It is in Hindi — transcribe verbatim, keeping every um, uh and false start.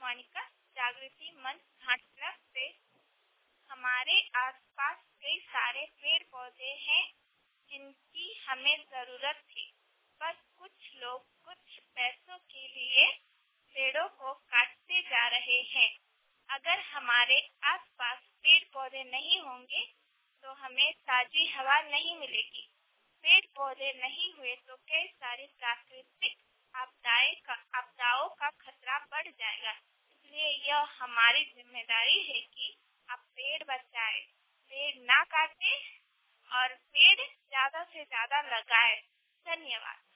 आकाशवाणी का जागृति मंच घाटला से हमारे आसपास कई सारे पेड़ पौधे हैं जिनकी हमें जरूरत थी। बस कुछ लोग कुछ पैसों के लिए पेड़ों को काटते जा रहे हैं। अगर हमारे आसपास पेड़ पौधे नहीं होंगे तो हमें ताजी हवा नहीं मिलेगी। पेड़ पौधे नहीं हुए तो कई सारी प्राकृतिक आपदाएं का आपदाओं का खतरा बढ़ जाएगा। इसलिए यह हमारी जिम्मेदारी है कि आप पेड़ बचाएं, पेड़ ना काटें और पेड़ ज्यादा से ज्यादा लगाएं। धन्यवाद।